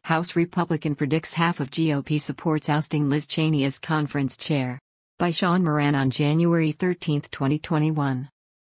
House Republican predicts half of GOP supports ousting Liz Cheney as conference chair. By Sean Moran on January 13, 2021.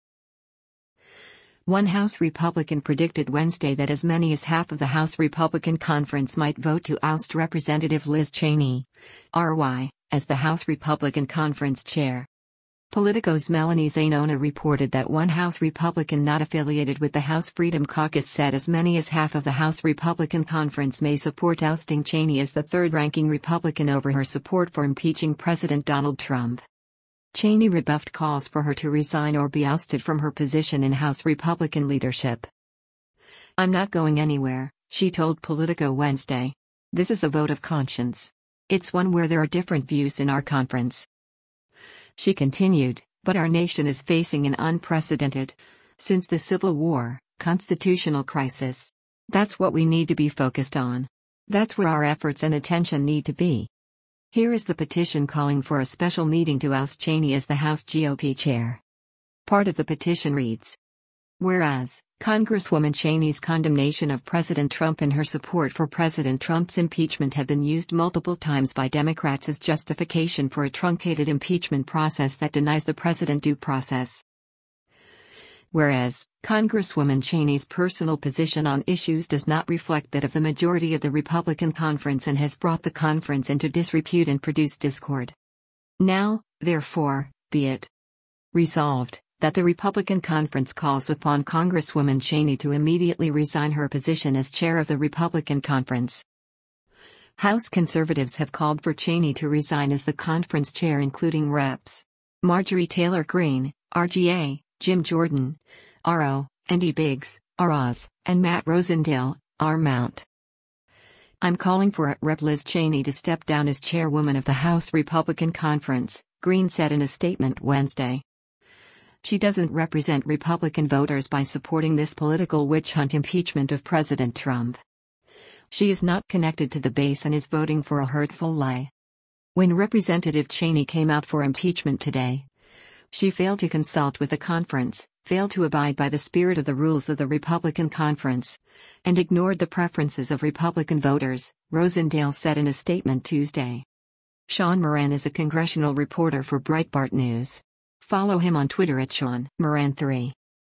One House Republican predicted Wednesday that as many as half of the House Republican Conference might vote to oust Representative Liz Cheney, RY, as the House Republican Conference chair. Politico's Melanie Zainona reported that one House Republican not affiliated with the House Freedom Caucus said as many as half of the House Republican Conference may support ousting Cheney as the third-ranking Republican over her support for impeaching President Donald Trump. Cheney rebuffed calls for her to resign or be ousted from her position in House Republican leadership. "I'm not going anywhere," she told Politico Wednesday. "This is a vote of conscience. It's one where there are different views in our conference." She continued, "But our nation is facing an unprecedented, since the Civil War, constitutional crisis. That's what we need to be focused on. That's where our efforts and attention need to be." Here is the petition calling for a special meeting to oust Cheney as the House GOP chair. Part of the petition reads, "Whereas, Congresswoman Cheney's condemnation of President Trump and her support for President Trump's impeachment have been used multiple times by Democrats as justification for a truncated impeachment process that denies the president due process. Whereas, Congresswoman Cheney's personal position on issues does not reflect that of the majority of the Republican conference and has brought the conference into disrepute and produced discord. Now, therefore, be it resolved, that the Republican conference calls upon Congresswoman Cheney to immediately resign her position as chair of the Republican conference." House conservatives have called for Cheney to resign as the conference chair, including Reps. Marjorie Taylor Greene, RGA, Jim Jordan, RO, Andy Biggs, ROZ, and Matt Rosendale, RMount. "I'm calling for Rep. Liz Cheney to step down as chairwoman of the House Republican Conference," Greene said in a statement Wednesday. "She doesn't represent Republican voters by supporting this political witch hunt impeachment of President Trump. She is not connected to the base and is voting for a hurtful lie." When Representative Cheney came out for impeachment today, she failed to consult with the conference, failed to abide by the spirit of the rules of the Republican conference, and ignored the preferences of Republican voters, Rosendale said in a statement Tuesday. Sean Moran is a congressional reporter for Breitbart News. Follow him on Twitter at Sean Moran3.